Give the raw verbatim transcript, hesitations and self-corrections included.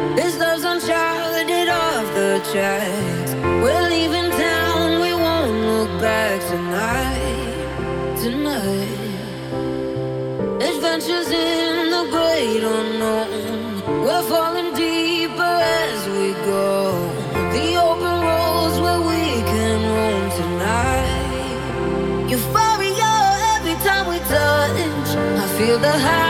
This love's uncharted off the tracks. We're leaving town, we won't look back tonight, tonight. Adventures in the great unknown. We're falling deeper as we go. The open roads where we can roam tonight. Euphoria every time we touch. I feel the high.